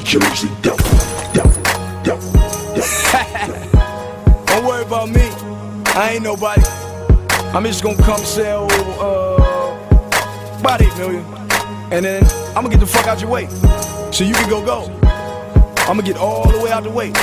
Jersey, Don't worry about me, I ain't nobody. I'm just gonna come sell about 8 million, and then I'ma get the fuck out your way, so you can go. I'ma get all the way out the way.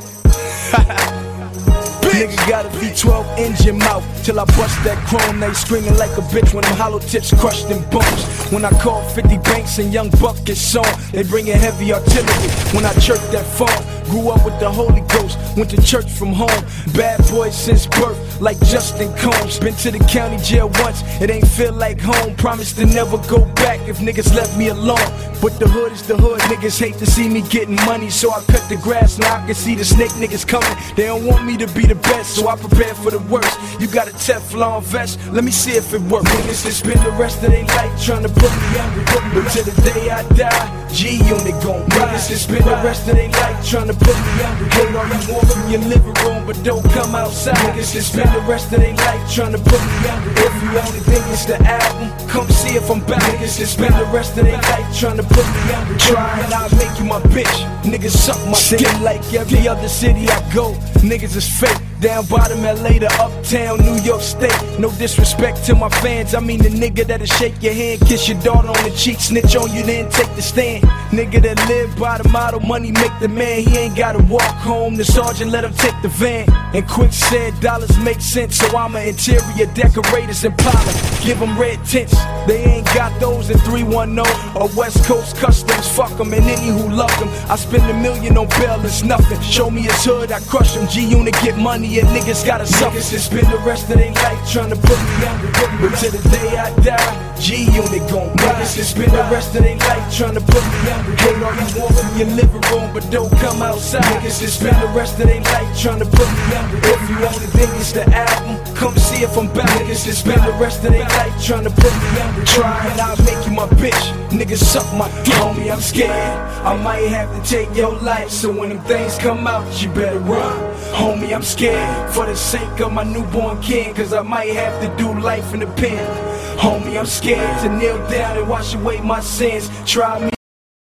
Nigga got a V12 in your mouth till I bust that chrome. They screaming like a bitch when them hollow tips crushed in bones. When I call 50 Banks and Young Buck gets song, they bringin' heavy artillery. When I chirp that phone, grew up with the Holy Ghost, went to church from home. Bad boy since birth, like Justin Combs. Been to the county jail once, it ain't feel like home. Promise to never go back if niggas left me alone. But the hood is the hood, niggas hate to see me getting money, so I cut the grass now I can see the snake niggas coming. They don't want me to be the best, so I prepare for the worst. You got a Teflon vest, let me see if it works. Niggas that spend the rest of their life trying to put me under, but till the day I die, G-Unit gon' ride. Niggas that spend the rest of their life trying to put me under. Hate all you want from your living room, but don't come outside. Niggas that spend the rest of their life trying to put me under. If you only think it's the album, come see if I'm back. Niggas that spend the rest of their life trying to put me under. Try and I'll make you my bitch. Niggas suck my skin like every other city I go. Niggas is fake. Down bottom LA to uptown New York State. No disrespect to my fans, I mean the nigga that'll shake your hand, kiss your daughter on the cheek, snitch on you, then take the stand. Nigga that live by the motto, money make the man. He ain't gotta walk home, the sergeant let him take the van. And Quick said dollars make sense, so I'm an interior decorators in Impala. Give them red tints, they ain't got those in 310 or West Coast Customs. Fuck them and any who love them. I spend $1 million on bail, it's nothing. Show me his hood, I crush him. G-Unit get money and niggas gotta suffer. Niggas that spend the rest of their life trying to put me under, but till the day I die, G-Unit gon' ride. Niggas that spend the rest of their life trying to put me under. Hate all you want from your living room, but don't come outside. Niggas that spend the rest of their life trying to put me under. If you only think it's the album, come see if I'm back. Niggas that spend the rest of their life trying to put me under. Try and I'll make you my bitch. Niggas suck my dick. Homie, I'm scared, I might have to take your life, so when them things come out, you better run. Homie, I'm scared for the sake of my newborn kid, cause I might have to do life in the pen. Homie, I'm scared to kneel down and wash away my sins. Try me